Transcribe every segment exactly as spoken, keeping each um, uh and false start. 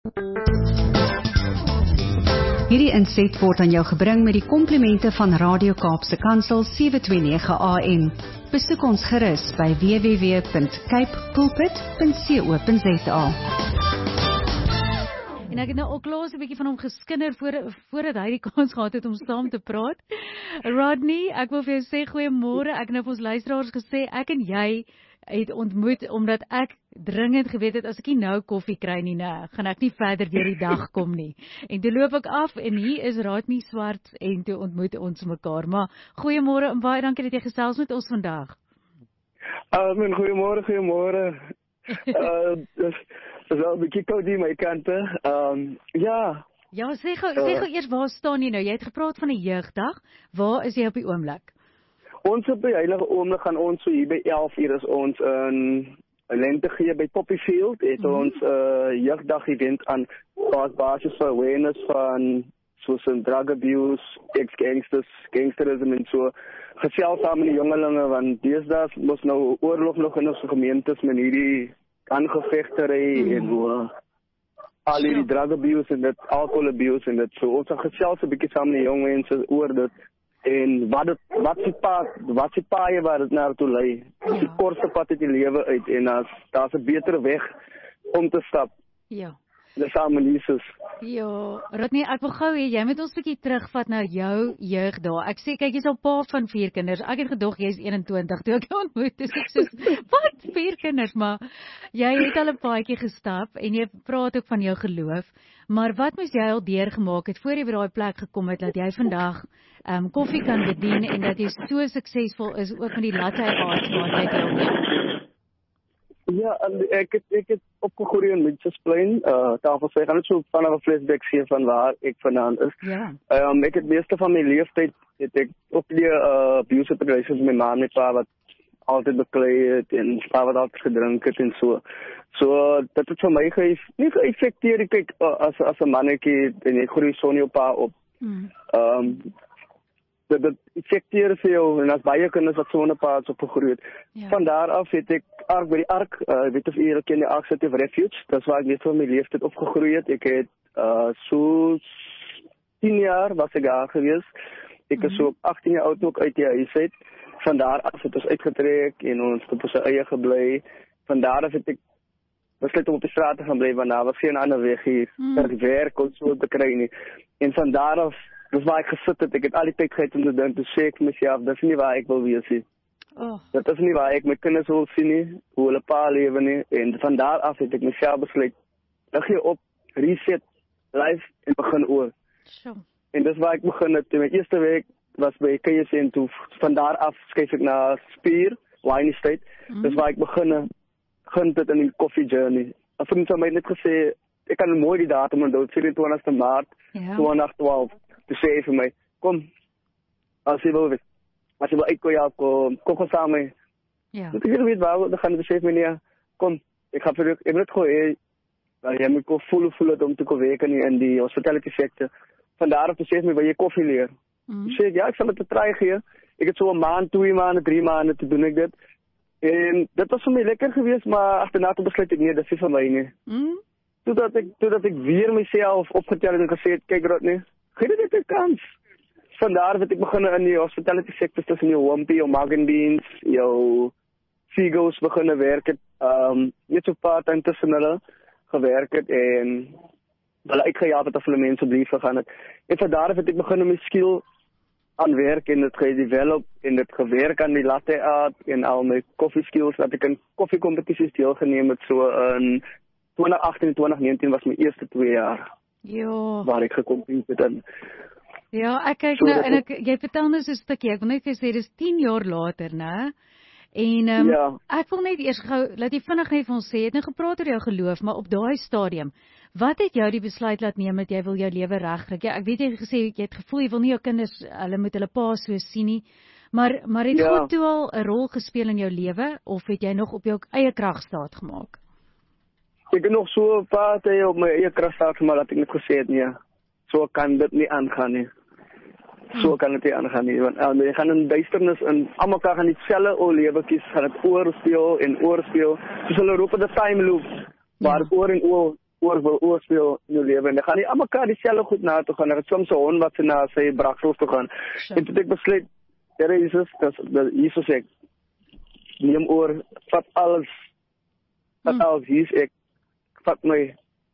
Hierdie inset word aan jou gebring met die komplimente van Radio Kaapse Kansel sewe twee nege A M. Besoek ons gerus by w w w punt cape pulpit punt co punt za. En ek het nou al klaar 'n bietjie van hom geskinder voor, voordat hy die kans gehad het om saam te praat. Rodney, ek wil vir jou sê goeiemôre. Ek het nou vir ons luisteraars gesê, ek en jy het ontmoet omdat ek dringend geweet het, as ek nie nou koffie kry nie, nee, gaan ek nie verder deur die dag kom nie. En toe loop ek af en hier is Rodney Swarts en toe ontmoet ons mekaar. Maar goeiemôre en baie dankie dat jy gesels met ons vandag. Uh, men, goeiemôre, goeiemôre. uh, dis, dis wel 'n bietjie koud hier my kante. Um, ja. Ja, sê gou, sê gou eers, waar staan jy nou? Jy het gepraat van 'n jeugdag. Waar is jy op die oomblik? Ons op die heilige oomblik gaan ons so hier by elf uur is ons in Lentegee by Poppyfield. Het mm-hmm. ons 'n uh, jeugdag event aan op basis van awareness van soos in drug abuse, ex-gangsters, gangsterisme en so. Gesels saam met die jongelinge, want deesdae mos nou oorlog nog in ons gemeentes met hierdie aangevegtery mm. en uh, al die drug abuse en dit alcohol abuse en dit so. Ons gaan gesels 'n bietjie saam met die jong mense oor dit en wat dit wat se pad wat se paaie waar dit na toe lei. Ja. Die kortste pad uit die lewe uit en as daar's 'n beter weg om te stap. Ja. Dis saam met Jesus. Ja, Rodney, ek wil gou hê jy moet ons 'n bietjie terugvat na jou jeugdae. Ek sê kyk, jy's al pa van vier kinders. Ek het gedog jy's eenentwintig toe ek jou ontmoet. Dis ek sê, wat vier kinders, maar jy het al 'n paadjie gestap en jy praat ook van jou geloof. Maar wat moes jy al deurgemaak het voor jy by daai plek gekom het dat jy vandag ehm um, koffie kan bedien en dat jy so suksesvol is ook met die latte arts waar jy deel? Ja, ek het, ek het opgegroei in Mitchells Plain, uh, tafel sy gaan net so vanaf 'n flashback sien van waar ek vandaan is. Ja. Um, ek het meeste van my leeftyd, het ek op die uh, abuse relations met my ma en my pa wat altyd beklei het en pa wat altyd gedrink het en so. So, dat het vir my geef, nie geëffekteer, ek kyk, uh, as, as 'n mannetjie en jy groei son jou pa op. Mm. Um, dat dit effekteer vir jou, en as baie kinders wat so 'n paad opgegroei het. Ja. Van daar af het ek ark by die ark, uh, weet of jy ken die Ark City of Refuge, dat is waar ek net van my leeftijd opgegroeid het. Ek het uh, so tien jaar was ek daar gewees. Ek is mm-hmm. so op achttien jaar oud ook uit die huis uit. Van daar af het ons uitgetrek en ons het op ons eie gebly. Van daar af het ek besluit om op die straat te gaan bly, want daar was geen ander weg hier, mm. dat ek werk of so te kry nie. En van daar af, dis waar ek gesit het, ek het al die tyd gehad om te dink, te sê ek myself, dis nie waar ek wil wees nie. Oh. Dat is nie waar ek my kinders wil sien nie, hoe hulle pa lewe nie, en van daar af het ek myself besluit, lig jy op, reset, life, en begin oor. Sure. En dis waar ek begin het, in my eerste week was by K S en toe, van daar af skuif ek na Spier, Wine Estate, mm. dis waar ek begin, begin dit in die coffee journey. En vriend van my net gesê, ek kan mooi die datum onthou, vyf-en-twintigste Maart, yeah. twintig twaalf, toe sê hy vir my, kom, as jy wil weet, as jy wil uitkooi, ja, kom, kom gaan saam mee. Ja. Moet ek hier weet waar, dan gaan die besef my nie, kom, ek ga vir jou, ek moet het gooi, jy moet ko voel, voel het om te ko werken in die hospitality sector. Vandaar op besef my, wil jy koffie leer? Mm. Sê ek, ja, ek sal het te try gee. Ek het so een maand, twee maanden, drie maanden, te doen ek dit. En dit was vir my lekker geweest, maar achterna toe besluit ek nie, dit is vir my nie. Mm. Toedat ek, toedat ek weer myself opgetel het en gesê het, kyk Rodney, gee dit een kans. Vandaar het ek begin in die hospitality sector tussen jou Wimpy, jou Mug and Beans, jou Seagulls beginnen werk het, um, net so part-time tussen hulle gewerk het en hulle uitgejaag het of hulle mense brief gegaan het. En vandaar het ek begin om my skill aan werk en het gedevelop en het gewerk aan die latte art en al my coffee skills, dat ek in koffiecompetities deelgeneem het so in twintig agttien en twintig negentien was my eerste twee jaar. Jo. Waar ek gekompete het in. Ja, ek kyk so nou, en ek, jy vertel nou so 'n stukkie, ek wil net sê, dis tien jaar later, né? En um, ja. ek wil net eers gou, laat jy vinnig net vir ons sê, jy het nou gepraat oor jou geloof, maar op daai stadium, wat het jou die besluit laat neem dat jy wil jou lewe regkry? Ja, ek weet jy het gesê, jy het gevoel, jy wil nie jou kinders, hulle moet hulle pa so sien nie, maar, maar het ja. God toe al 'n rol gespeel in jou lewe, of het jy nog op jou eie krag staat gemaak? Ek het nog so 'n paar tye op my eie krag staat gemaak, dat ek net gesê het, nee, so kan dit nie aangaan nie. So kan het nie aangaan nie, want uh, jy gaan in duisternis en almal kan gaan die selle o lewe kies, gaan het oorspeel en oorspeel, soos hulle roep het 'n time loop, waar ja. oor en oor oor wil oorspeel in jou lewe en dan gaan nie aan mekaar dieselfde goed na toe gaan. Er is soms 'n hond wat na sy braksels toe gaan. Sure. En toe ek besluit, Here Jesus, dat Jesus sê, neem oor, vat alles, vat mm. alles, hier is ek, vat my.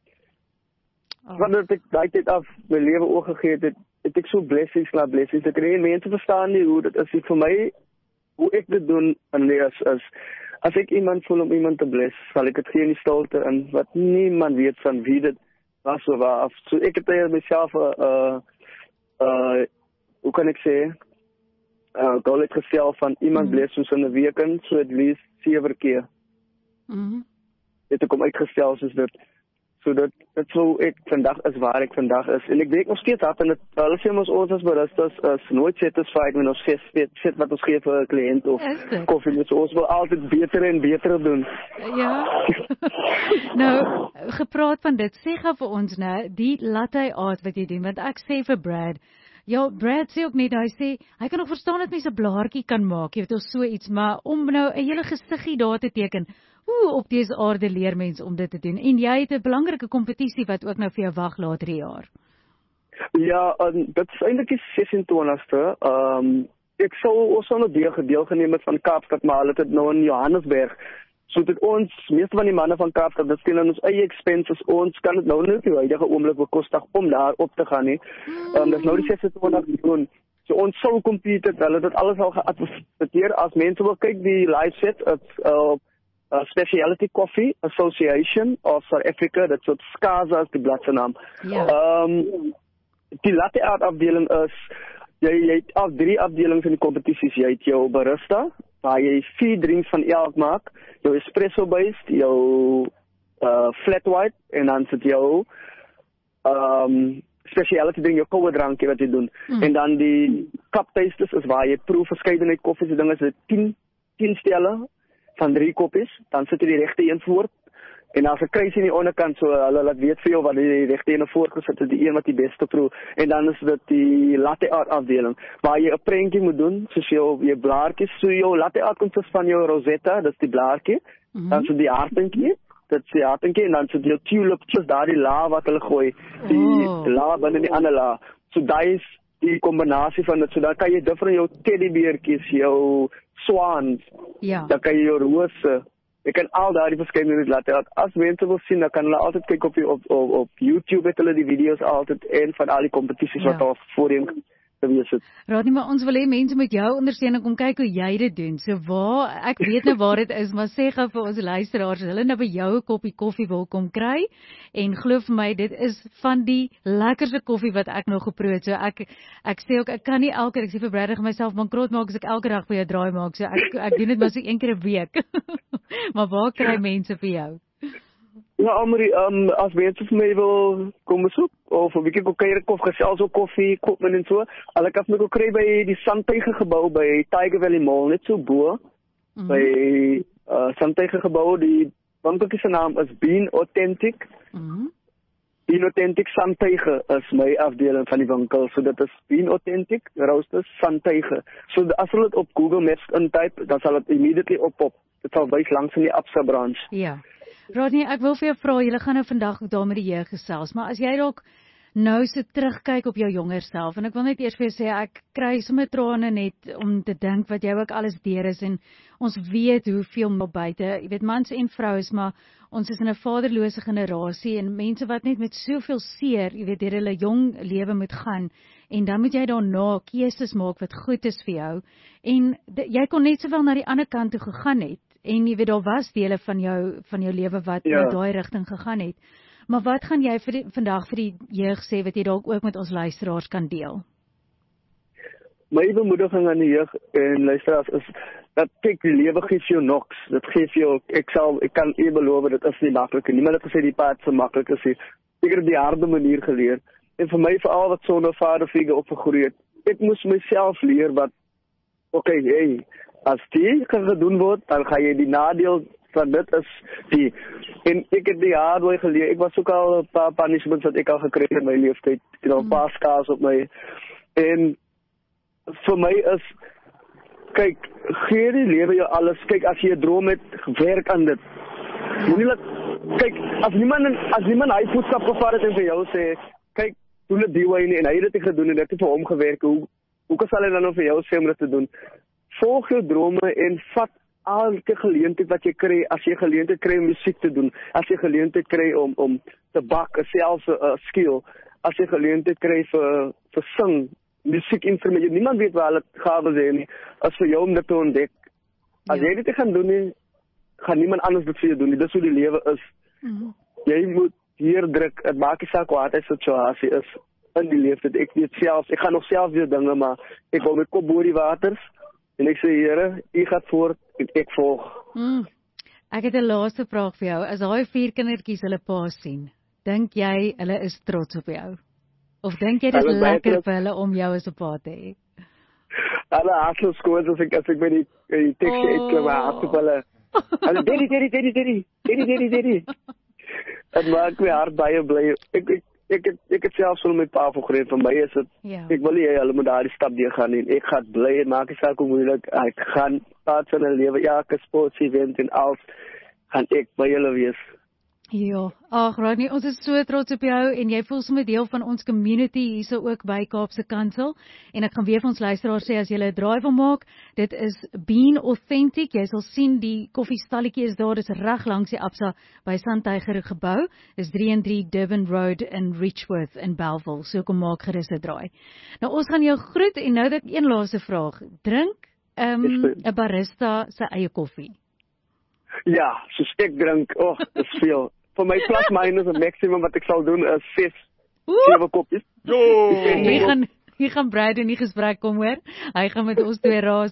Oh. Wanneer ek daai tyd af my lewe oorgegee het, het, het ek so blessings na blessings. Ek weet mense verstaan nie hoe dit is vir my, hoe ek dit doen, en nee, as, as, as ek iemand voel om iemand te bless, sal ek het gee in die stilte, en wat niemand weet van wie dit was of af. So ek het by myself, uh, uh, hoe kan ek sê, uh, doel het gestel van iemand mm-hmm. bless soos in 'n week in, so at least sewe keer. Mm-hmm. Het ek om uitgestel soos dit. So dit, dit so ek vandag is waar ek vandag is. En ek weet nog steeds af, en het, hulle sê ons ons as baristers is nooit satisfied met ons set wat ons gee vir 'n kliënt of koffie. So ons wil altyd beter en beter doen. Ja. Nou, gepraat van dit, sê gou vir ons nou, die latte art wat jy doen, want ek sê vir Brad, ja, Brad sê ook net, hy sê, hy kan nog verstaan dat mens 'n blaartjie kan maak, jy weet, of so iets, maar om nou 'n hele gesiggie daar te teken, hoe op dese aarde leer mens om dit te doen? En jy het 'n belangrike kompetisie wat ook nou vir jou wag later die jaar. Ja, um, dit is eintlik die ses-en-twintigste. Um, ek sou ons sou nog deel gedeelgeneem het van Kaapstad, maar hulle het dit nou in Johannesburg. So dit ons, meeste van die manne van Kaapstad, dit steen aan ons eie expenses, ons kan dit nou nie op die huidige oomblik bekostig om daar op te gaan nie. Um, dit is nou die ses-en-twintigste doen. So ons sou compete, hulle het dit alles al geadverteer. As mense wil kyk, die live set, it's uh, Uh, Specialty Coffee Association of South Africa, dat soort SCASA is die bladsenaam. Ja. Um, die latte art afdeling is, jy, jy het af drie afdelings in die competities. Jy het jou barista, waar jy vier drinks van elk maak, jou espresso based, jou uh, flat white, en dan sit jou um, specialty drink, jou koude drankje wat jy doen. Mm. En dan die cup tasters is waar jy proef verskeidenheid koffies, die ding is dit tien, tien stelle, van drie koppies, dan sit jy die regte een voor, en as 'n kruis in die onderkant, so hulle laat weet vir jou wat die regte een voorgesit het, die een wat die beste proef, en dan is dit die latte art afdeling, waar jy 'n prentjie moet doen, soos jou, jou blaartjies, so jou latte art consist van jou rosetta, dit is die blaartjie, mm-hmm. dan so die hartentjie, dit is die hartentjie, en dan so die tulipjes, daar die la wat hulle gooi, die oh. la binne die ander la, so daai is die kombinasie van dit, so dan kan jy dit van jou teddybeertjies, jou swans, ja. dan kan jy jou rose, jy kan al daar die verskeidenheid laat, as mense wil sien, dan kan hulle altyd kyk op, op, op, op YouTube, het hulle die video's altyd, en van al die competities ja. wat al voorheen gewees het. Raad nie, maar ons wil hê mense met jou ondersteuning om kyk hoe jy dit doen, so waar, ek weet nou waar dit is, maar sê gou vir ons luisteraars, hulle nou by jou 'n koppie koffie wil kom kry, en glo vir my, dit is van die lekkerste koffie wat ek nog geproe het, so ek, ek sê ook, ek kan nie elke, ek sê vir Brad myself bankrot maak, as ek elke dag vir jou draai maak, so ek, ek doen dit maar so een keer 'n week, maar waar kry mense vir jou? Ja, Amri, um, as mense vir my wil kom besoek, of 'n bietjie kom kuier, of gesels oor koffie, koopman en so, hulle kan my ook kry by die Sandtuige gebou by Tiger Valley Mall, net so bo, mm-hmm. by uh, Sandtuige gebou, die winkeltjie se naam is Bean Authentic. Mm-hmm. Bean Authentic Sandtuige is my afdeling van die winkel, so dit is Bean Authentic Roasters Sandtuige. So as hulle dit op Google Maps intype, dan sal dit immediately op-pop. Dit sal wys langs in die Absa branch. Ja. Rodney, ek wil vir jou vra, julle gaan nou vandag ook daar met die jeug gesels, maar as jy dalk nou so terugkyk op jou jonger self, en ek wil net eers vir jou sê, ek kry sommer trane net om te dink wat jy ook alles deur is, en ons weet hoeveel op buite, jy weet, mans en vrouens, maar ons is in 'n vaderlose generasie, en mense wat net met soveel seer, jy weet, deur hulle jong lewe moet gaan, en dan moet jy daarna keuses maak wat goed is vir jou, en de, jy kon net sowel na die ander kant toe gegaan het, en jy weet, daar was dele van jou, van jou lewe wat ja. in daai rigting gegaan het. Maar wat gaan jy vir die, vandag vir die jeug sê, wat jy dalk ook met ons luisteraars kan deel? My bemoediging aan die jeug en luisteraars is, dat kyk, die lewe gee vir jou niks. Dit gee vir jou, ek sal, ek kan u beloof, dit is nie maklik. Niemand het gesê die pad so maklik is nie. Ek het op die harde manier geleer. En vir my, veral wat sonder vaderfiguur opgegroei het, ek moes myself leer wat, oké, okay, hey, as die kan gedoen word, dan ga jy die nadeel van dit is die, en ek het die hard way geleer, ek was ook al een paar punishments wat ek al gekry in my leeftijd, en al een paar skaars op my, en vir my is, kyk, gee die lewe jou alles, kyk, as jy 'n droom het, werk aan dit, moenie laat kyk, as niemand as niemand hy voetstap gevaar het en vir jou sê, kyk, doen dit die way nie en hy het dit gedoen en dit het vir hom gewerk. Hoe hoe kan hy dan nou vir jou sê om dit te doen? Volg jou drome en vat elke geleentheid wat jy kry, as jy geleentheid kry om musiek te doen, as jy geleentheid kry om om te bak, selfs 'n uh, skill, as jy geleentheid kry vir vir sing, musiekinstrumente, niemand weet waar hulle gawes het nie, as vir jou om dit te ontdek. As ja. jy dit gaan doen nie, gaan niemand anders dit vir jou doen nie. Dis hoe die lewe is. Mm-hmm. Jy moet hier druk, het maak nie saak wat die situasie is in die lewe. Ek weet self, ek gaan nog self weer dinge, maar ek hou my kop bo die waters en ek sê, Here, U gaan voort en ek volg. Mm. Ek het 'n laaste vraag vir jou. As daai vier kindertjies hulle pa sien, dink jy hulle is trots op jou? Of dink jy dit is lekker vir hulle om jou as 'n pa te hê? Hulle hardloop skoon as ek as ek by die die teksie uitklim, hardloop hulle. Hulle daddy daddy daddy daddy daddy daddy daddy. Dit maak my hart baie bly. Ek ek ek het ek het selfs van my pa voorgereed, vir my is dit ja. Ek wil nie hulle moet daardie stap deur gaan nie. Ek gaan bly en maak nie saak hoe moeilik ek gaan paat van 'n lewe, elke sports event en al gaan ek by julle wees. Ja, ag Rodney, ons is so trots op jou en jy voel sommer deel van ons community hierso ook by Kaapse Kansel en ek gaan weer vir ons luisteraars sê as jy 'n draai wil maak, dit is Bean Authentic. Jy sal sien die koffiestalletjie is daar, dis reg langs die Absa by Sandtuiger gebou. Dis drie en drie Durban Road in Richworth in Bellville. So kom maak gerus 'n draai. Nou ons gaan jou groet en nou dat ek een laaste vraag. Drink 'n um, barista se eie koffie? Ja, soos ek drink, oh, dis veel. Vir my plus minus 'n maximum wat ek sal doen is ses, sewe koppies. Hier gaan hier gaan Brad in die gesprek kom hoor. Hy gaan met ons twee raas.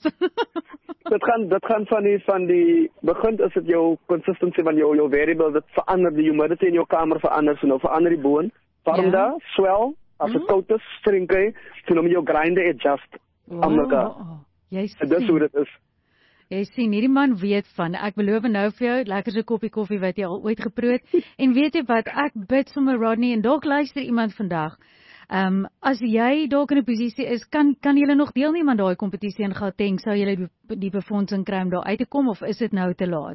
dit gaan dit gaan van die van die begin is dit jou consistency van jou jou variable, dit verander die humidity in jou kamer verander, so nou verander die boon. Warm ja. daar, swell, as dit koud is, drink jy, so nou moet jou grinder adjust. Wow. Jy sien. Dis hoe dit is. Jy sien, hierdie man weet van, ek beloof nou vir jou, lekkerse koppie koffie wat jy al ooit geproe het, en weet jy wat, ek bid sommer Rodney, en dalk luister iemand vandag, um, as jy dalk in 'n posisie is, kan kan julle nog deelneem aan daai kompetisie in Gauteng, sou julle die, die befondsing kry om daar uit te kom, of is dit nou te laat?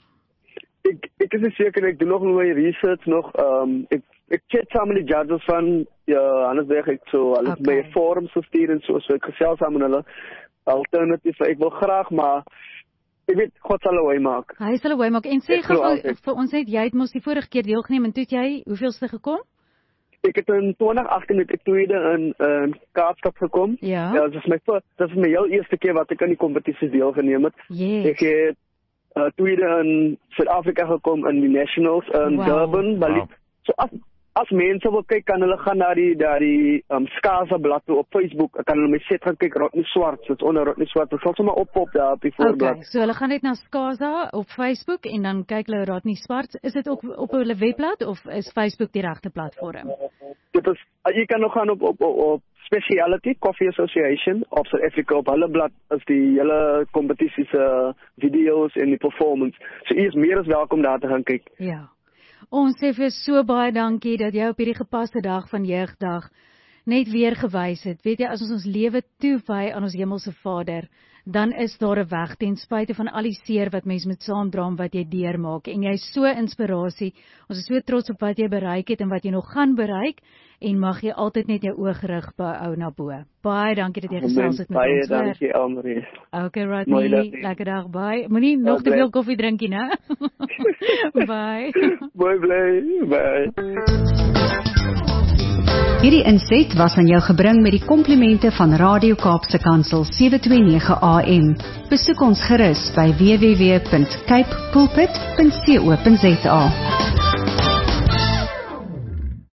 Ek, ek is seker, ek doen nog my research, nog, um, ek, ek chat saam met die judges van, ja, anders weg ek so, hulle okay. by forums gestuur en so, so ek gesels saam met hulle, alternatief, ek wil graag, maar ek weet, God sal 'n wy maak. Hy sal 'n wy maak, en sê gou vir ons net, jy het mos die vorige keer deelgeneem, en toe het jy, hoeveelste gekom? Ek het in twintig agtien het ek tweede in, in Kaapstad gekom. Ja. Ja, dit is my, dit is my heel eerste keer wat ek aan die kompetisie deelgeneem het. Yes. Ek het uh, tweede in Suid-Afrika gekom in die Nationals in wow. Durban, Bali. Wow. So as As mense wil kyk, kan hulle gaan na die na die um, Skaza blad op Facebook. Ek kan hulle my set gaan kyk, Rodney Swart, dit's onder Rodney Swart. Dit sal sommer oppop daar op die voorblad. Okay, so hulle gaan net na Skaza op Facebook en dan kyk hulle Rodney Swart. Is dit ook op hulle webblad of is Facebook die regte platform? Dit is, jy kan nog gaan op op op, op Speciality Coffee Association of South Africa op hulle blad is die hele kompetisies uh, video's en die performance. So jy is meer as welkom daar te gaan kyk. Ja. Ons sê vir so baie dankie dat jy op hierdie gepaste dag van jeugdag net weer gewys het. Weet jy, as ons ons lewe toewy aan ons hemelse Vader, dan is daar 'n weg ten spyte van al die seer wat mens met saamdra wat jy deurmaak. En jy's so inspirasie. Ons is so trots op wat jy bereik het en wat jy nog gaan bereik. En mag jy altyd net jou oog gerig behou na bo. Baie dankie dat jy gesels het met baie ons. Baie dankie, Elmarie. Okay, Rodney. Lekker dag. Bye. Moenie nog te veel koffie drink nie, né? Bye. Bye, bye. Bye. Hierdie inset was aan jou gebring met die komplimente van Radio Kaapse Kansel sewe twee nege A M. Besoek ons gerus by w w w punt cape pulpit punt co punt za.